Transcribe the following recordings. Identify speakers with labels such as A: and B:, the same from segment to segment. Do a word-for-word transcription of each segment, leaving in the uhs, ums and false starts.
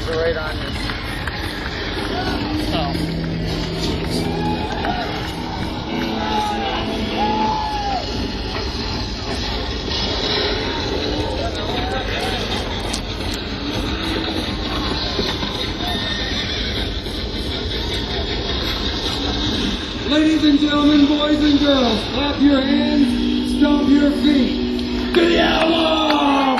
A: are right on you. So.
B: Ladies and gentlemen, boys and girls, clap your hands, stomp your feet. To the Outlaws!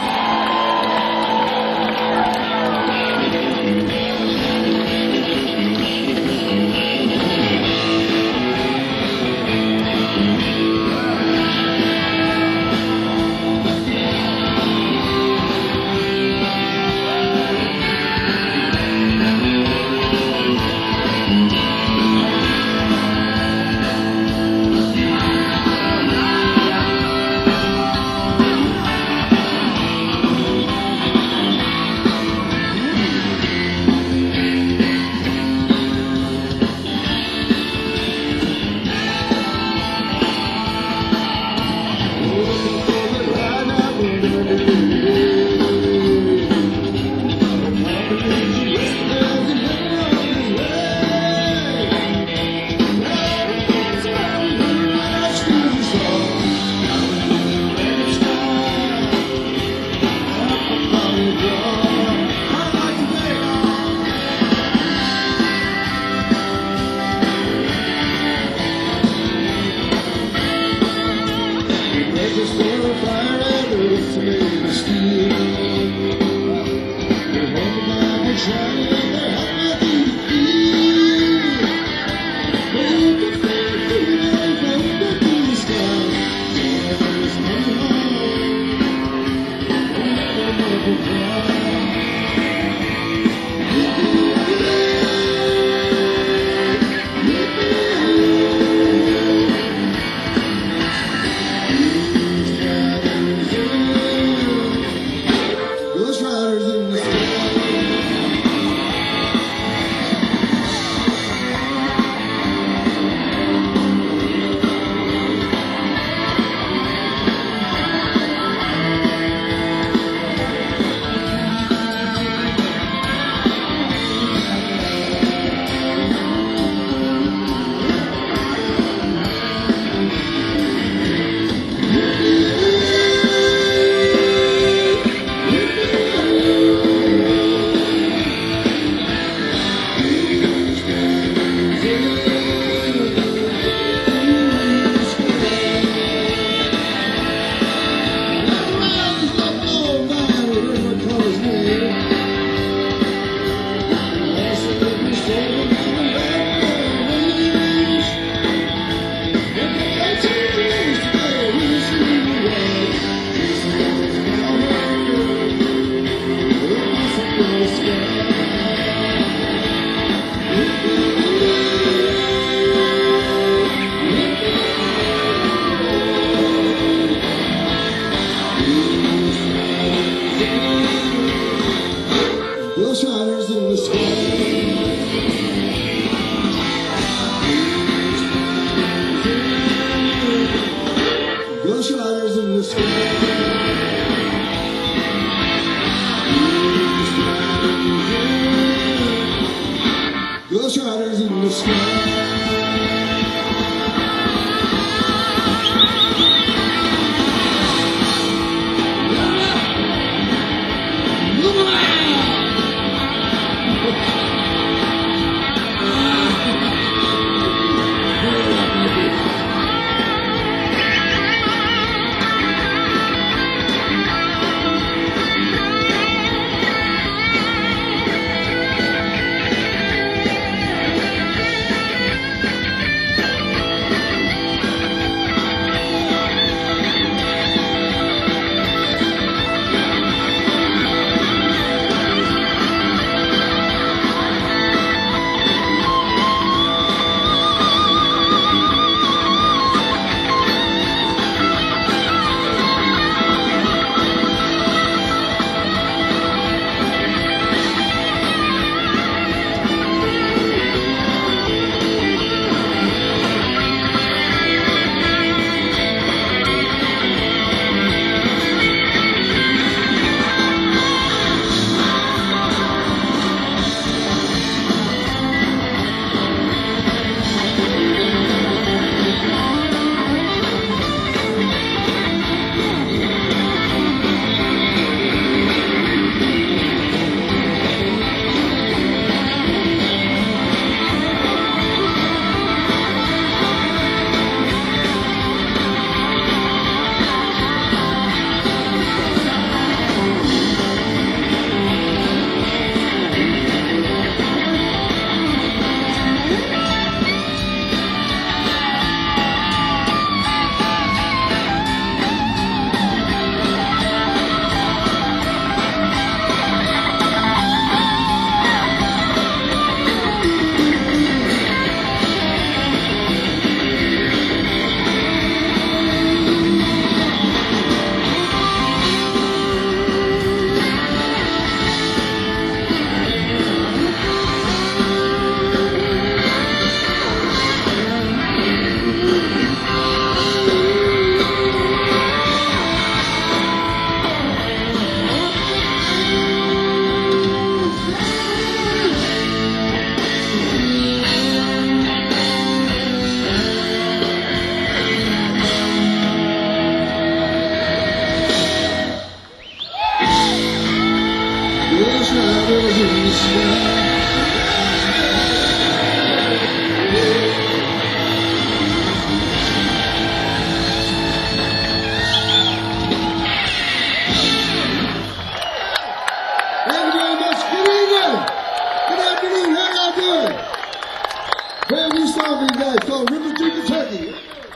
A: Brand new song for you guys called River Through Kentucky.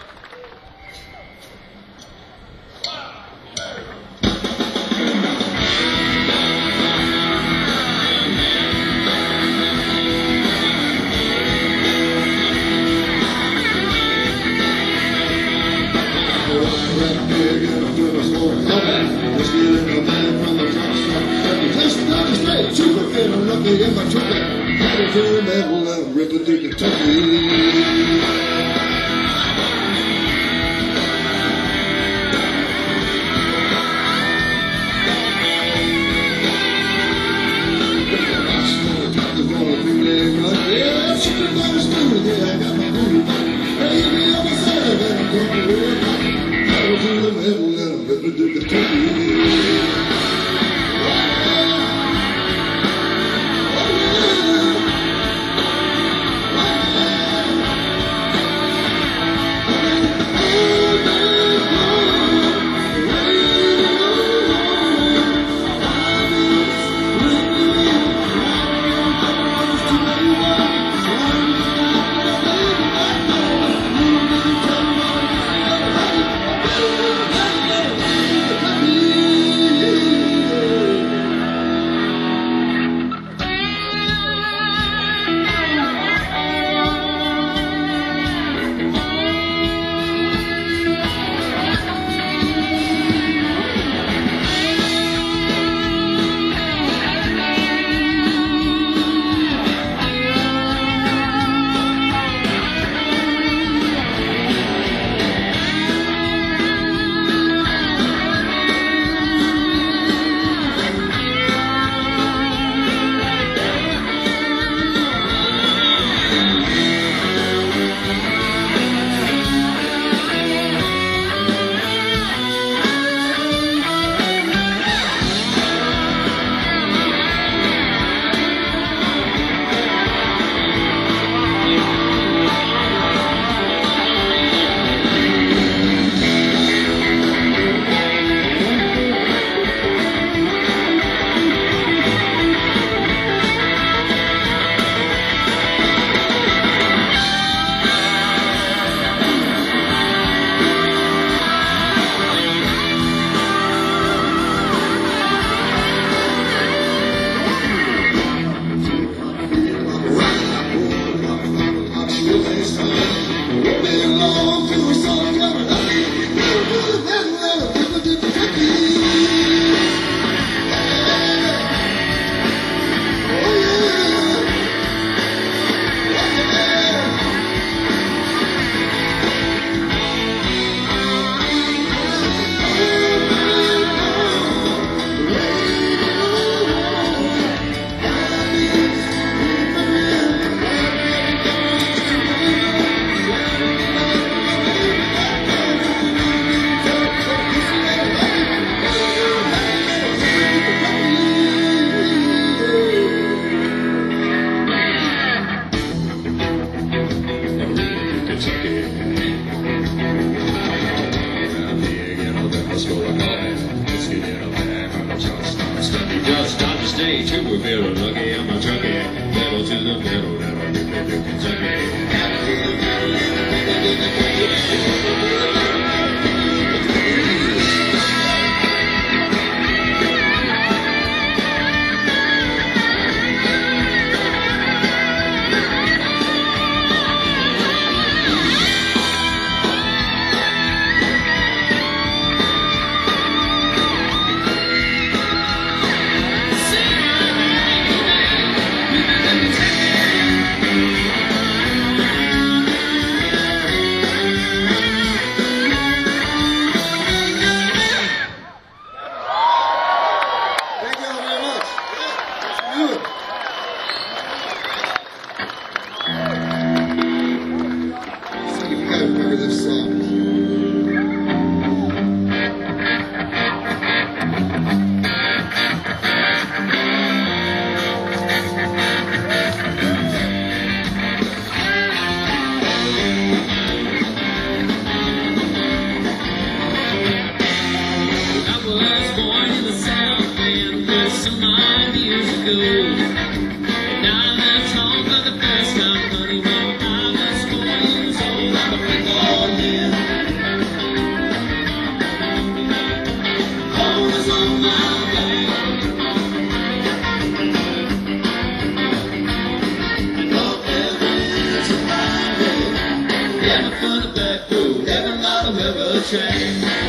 A: In my truck, I to the metal and river through Kentucky. Yeah, she can go to school, yeah, I got my booty. Baby, on the side, and I'm going to work. I to the metal and river through Kentucky.
C: Too, we're feeling lucky, I'm a junkie. Pedal to the metal, that'll rip it through Kentucky. some odd years ago. And I left home for the first time, honey, when I was four years old. I'm a big old man. Home is on my back. Oh, heaven is a highway. Heaven for the back road, heaven by the river track.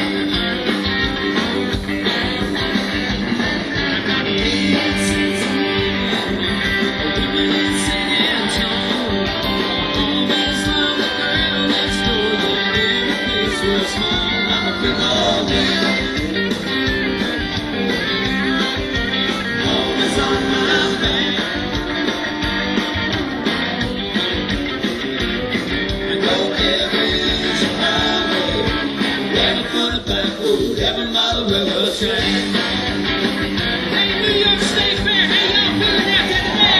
C: Heaven by the river track. Hey, New York State Fair, how y'all feeling out there today,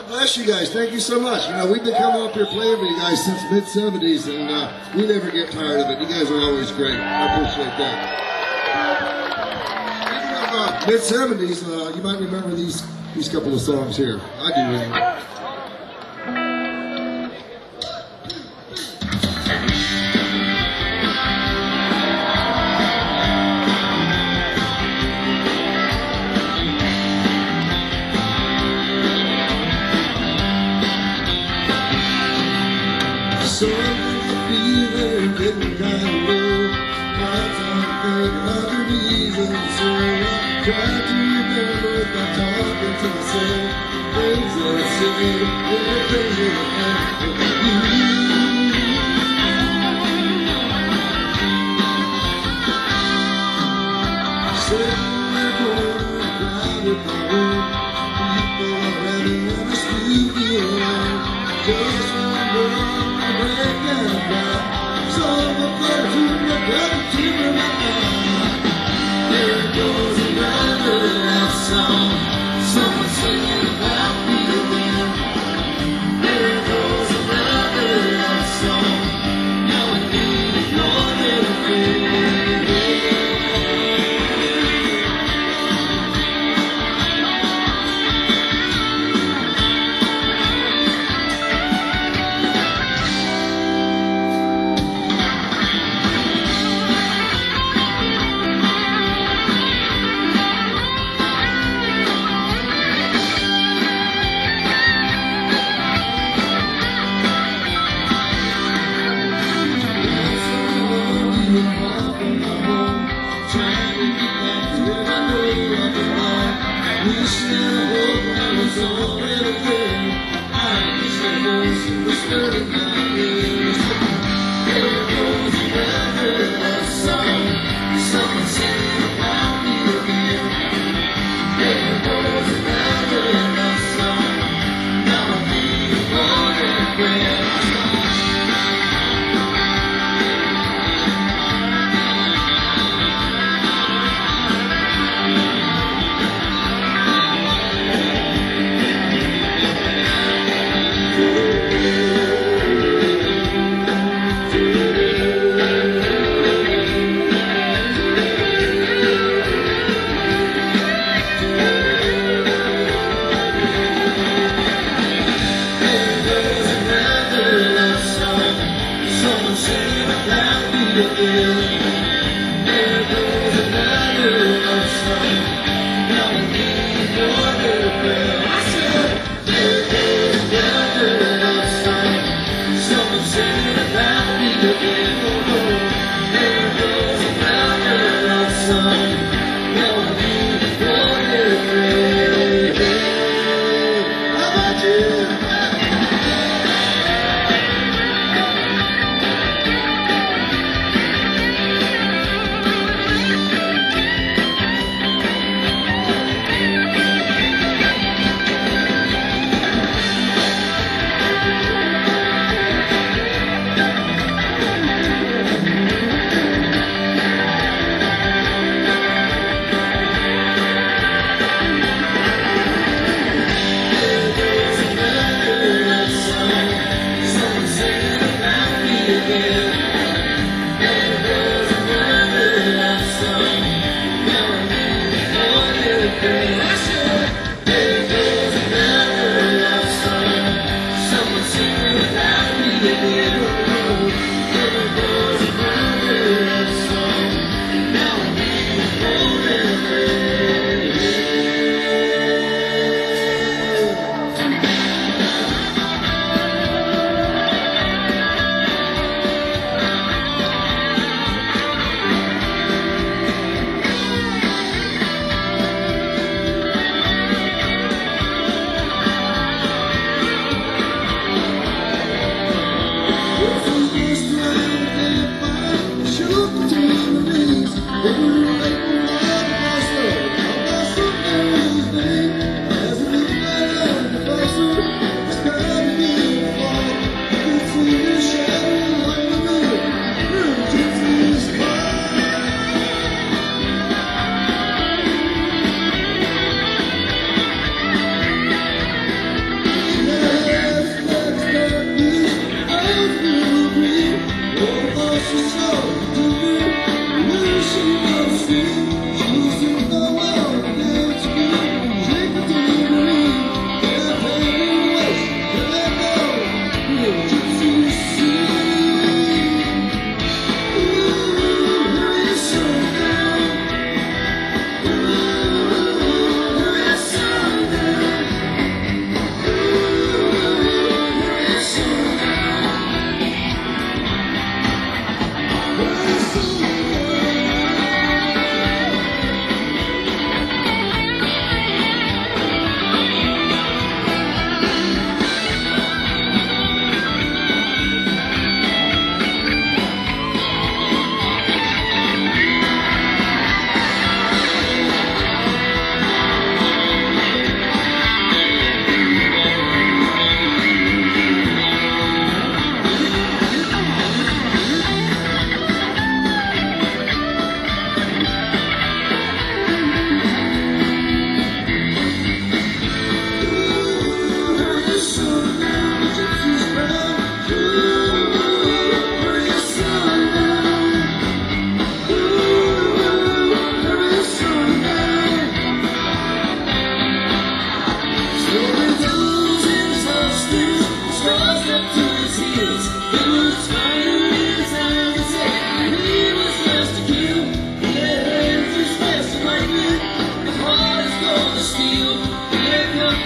A: Bless you guys. Thank you so much. You know, we've been coming up here playing for you guys since mid seventies, and uh, we never get tired of it. You guys are always great. I appreciate that. Uh, mid seventies, uh, you might remember these these couple of songs here. I do anyway. Something feeling getting kind of low. Nights I'm thinking of the reasons, so I try to remember by talking to myself. Things I said, everything that happened to you. Sitting at home, crowded my room. People already in the studio. Just one word. There goes another love song. Someone singing about me again. There goes another love song. Now I need your little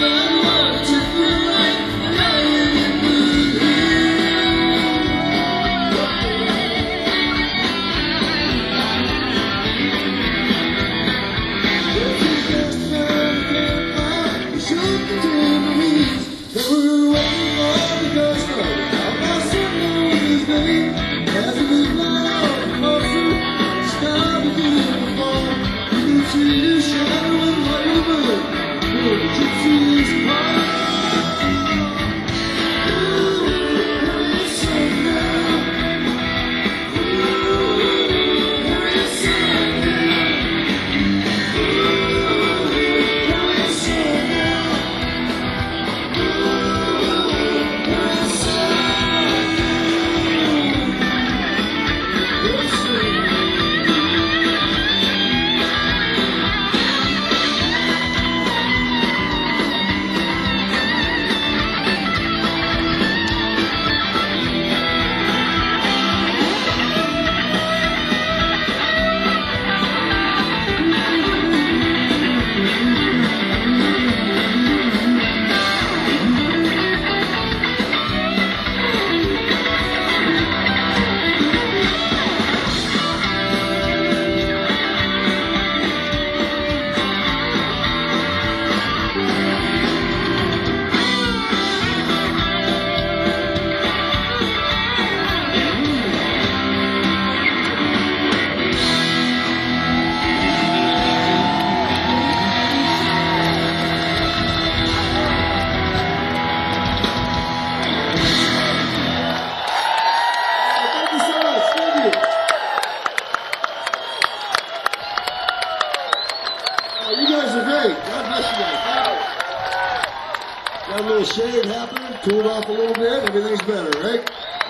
A: Got a little shade happening, cooled off a little bit, everything's better, right?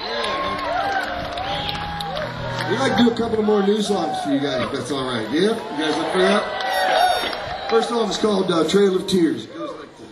A: Yeah. We'd like to do a couple of more new songs for you guys, if that's all right. Yeah? You guys up for that? First song is called uh, Trail of Tears. It goes like this.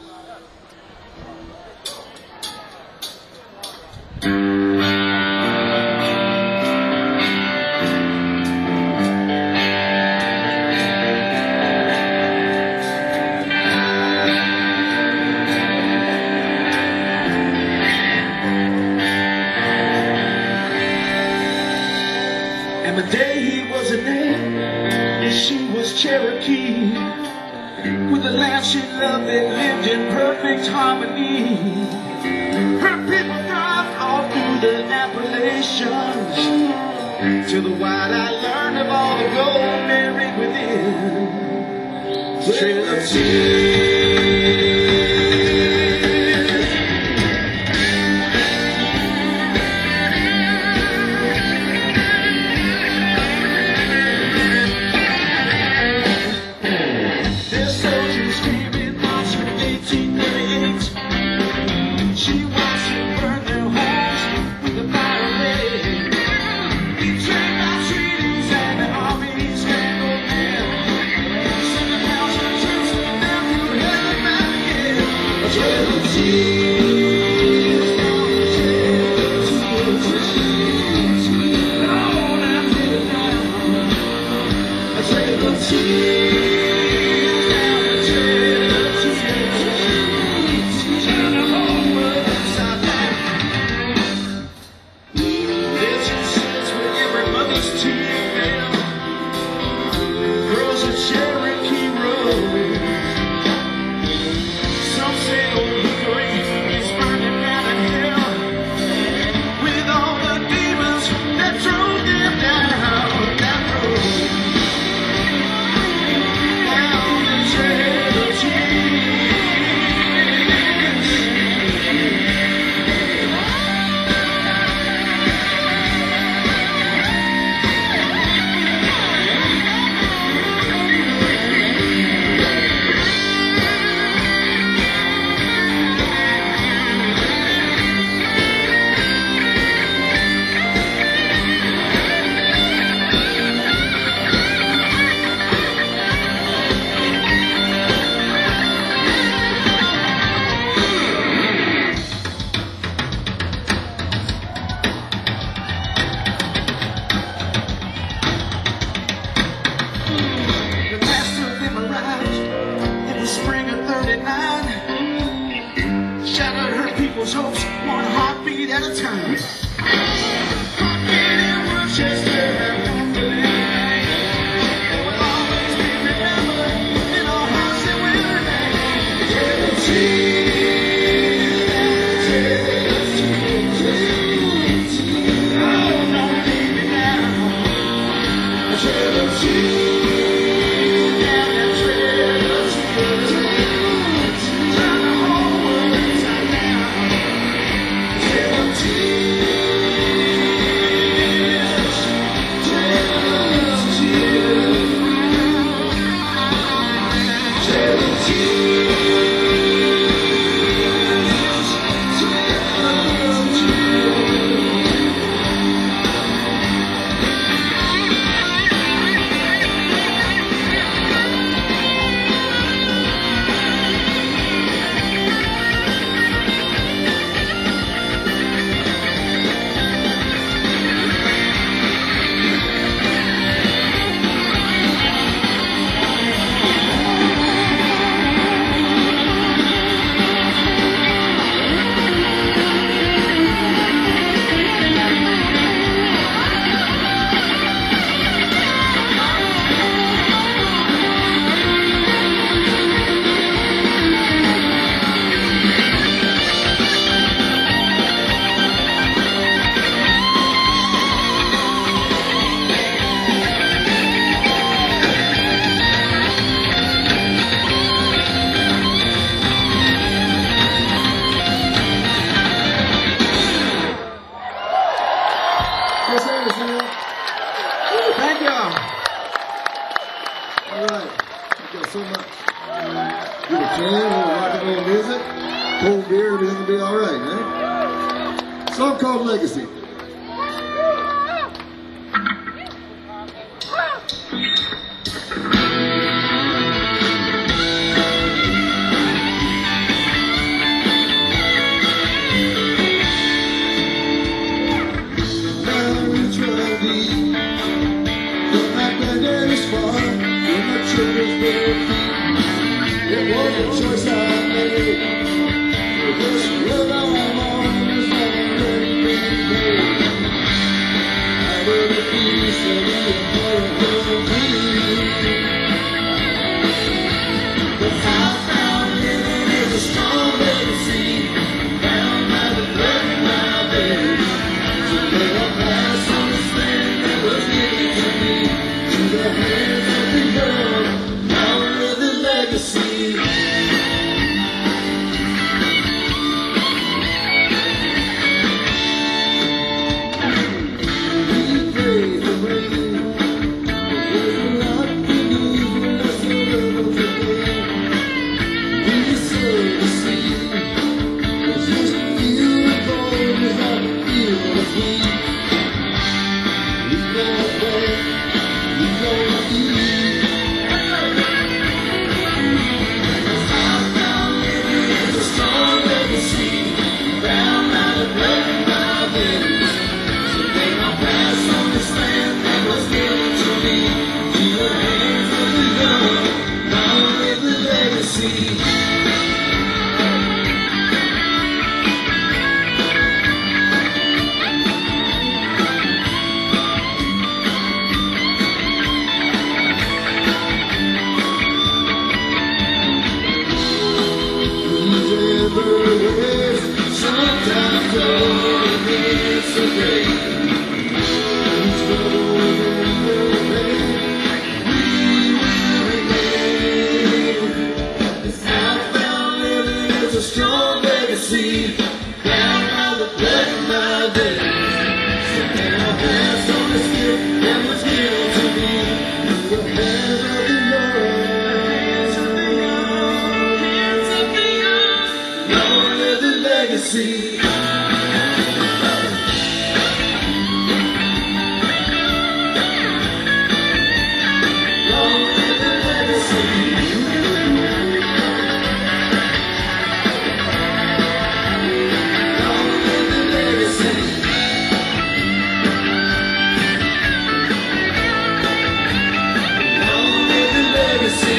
C: And the day he was a name, and she was Cherokee. With the land she loved, they lived in perfect harmony. Her people thrived all through the Appalachians, till the white I learned of all the gold buried within. Trail of tears. Cherokee Road. Some say old Hickory is people's hopes, one heartbeat at a time. Heartbeat in Worcester and Wonderland. They will always be remembered in our hearts and will remain. Oh, don't leave me now. Down that trail of tears. Turn the whole world upside down. Thank you.
A: All right. Thank you so much. Get a can, a little rock and roll music, cold beer, everything will be all right, man. Song called Legacy. It was a choice I made. This road I'm on is not already been made. I will be peace and be a miracle dream. The southbound living is a strong legacy, bound by the blood in my veins. So may I pass on this land that was given to me, to the hands of the young. Legacy. We pray for rain. There's a lot we need when that's the level today. We serve the sea. It's just a few of gold is how we feel the heat. We go back, we go east. Sometimes over it's a day. Each road in the way, we will remain. The southbound living is a strong legacy, bound by the blood in my veins. So may I pass on this gift that was given to me, to the hands of the young, hands of the young, long live the legacy.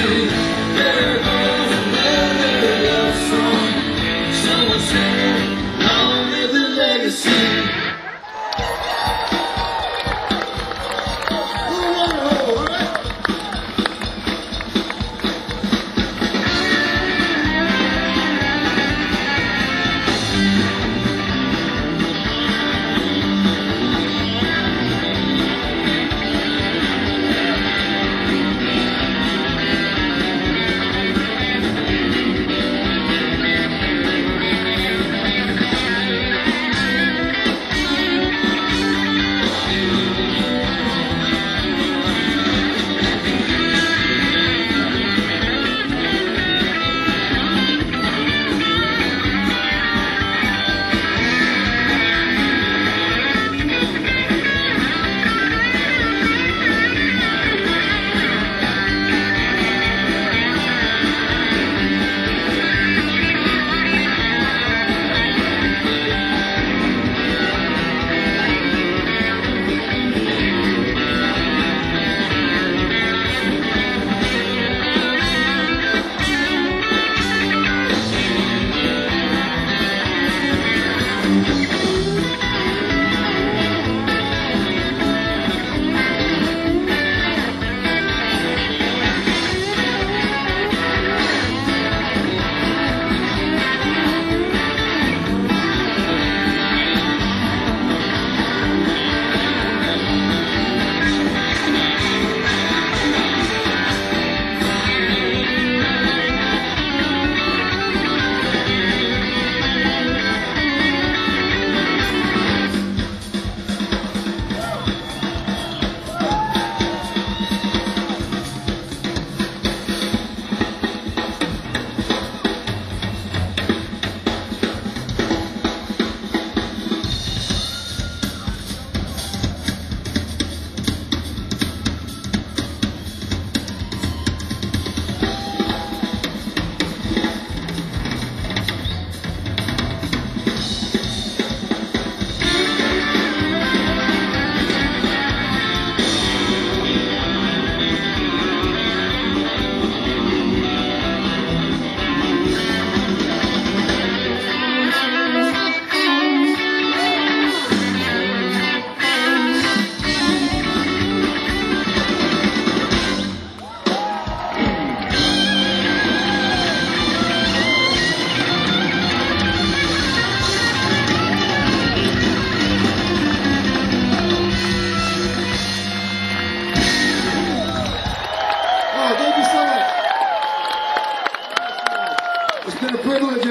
A: There goes another love song. Someone said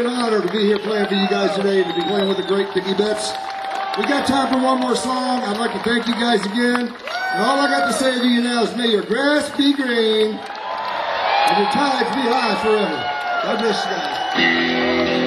A: honor to be here playing for you guys today and to be playing with the great Dickie Betts. We got time for one more song. I'd like to thank you guys again. And all I got to say to you now is may your grass be green and your tides be high forever. God bless you guys.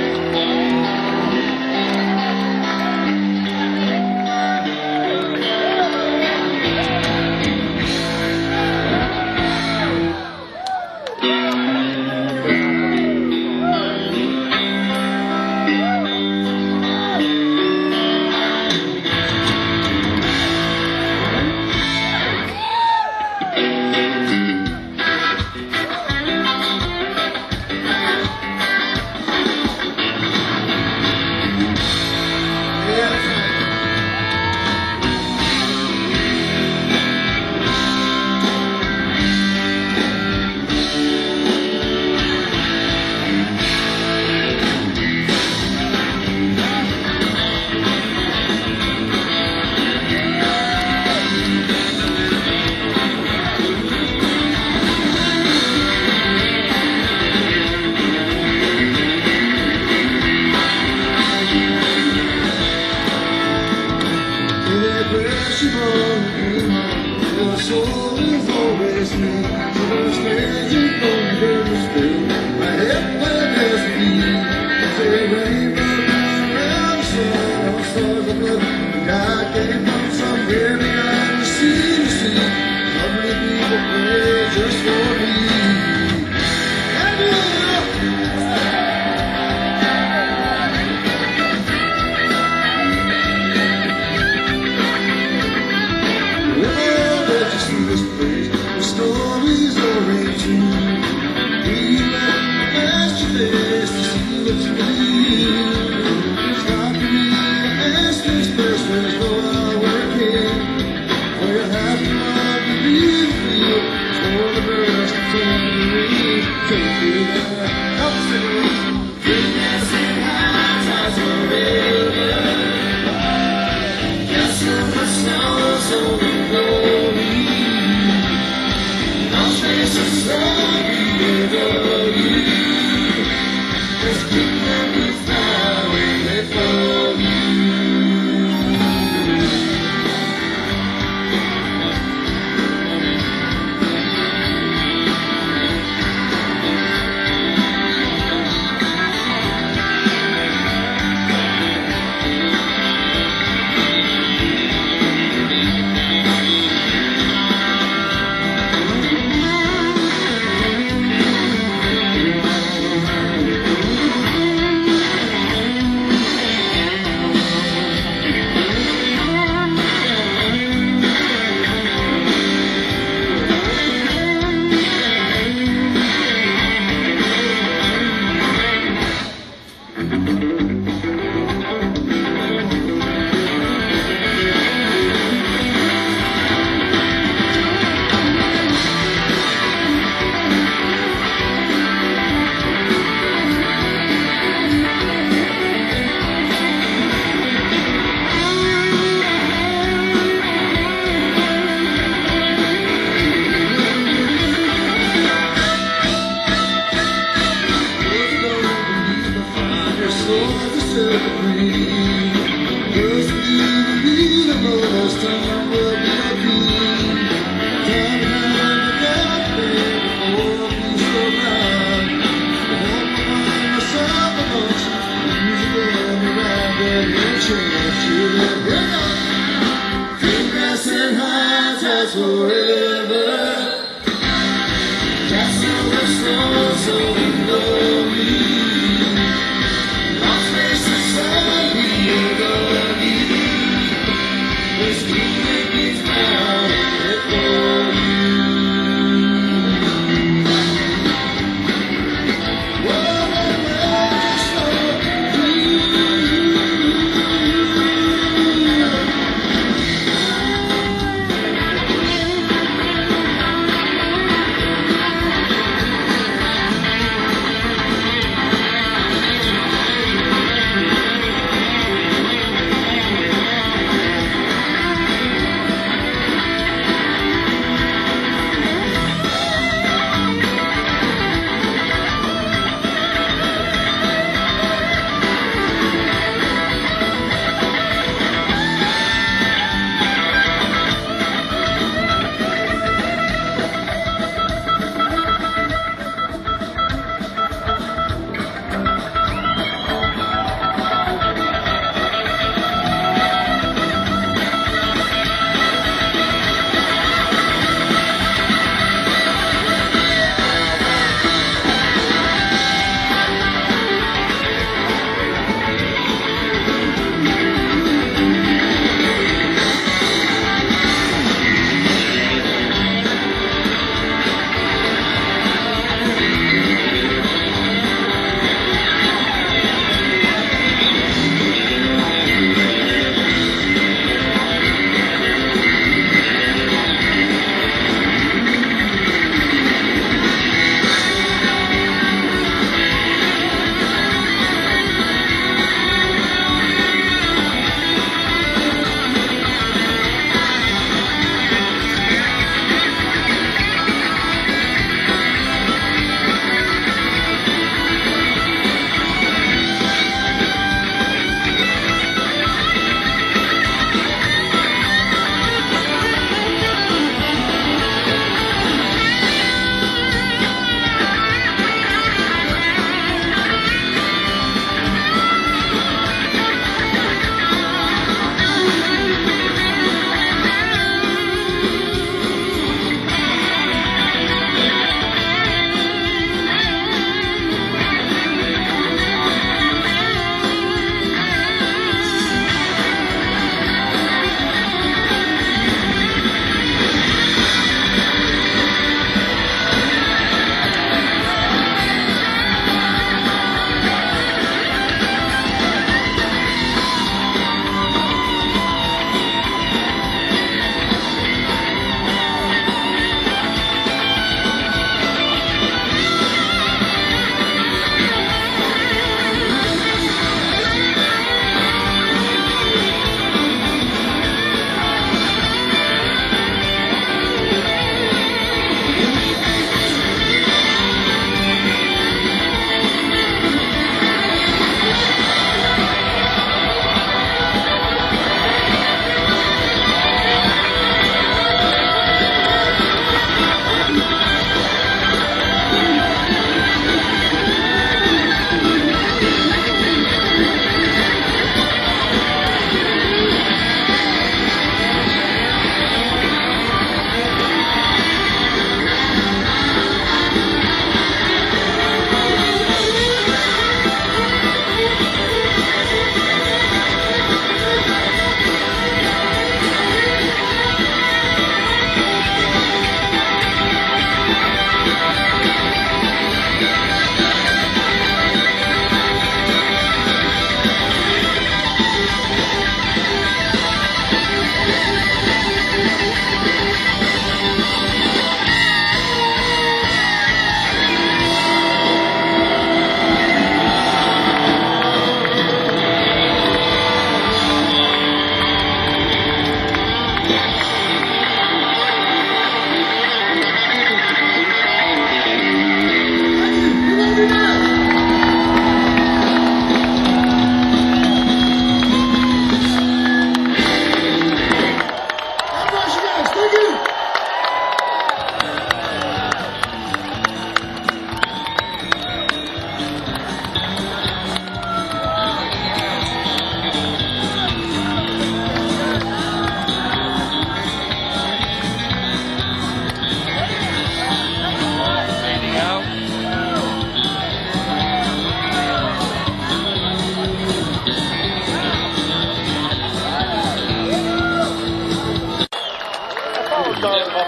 D: start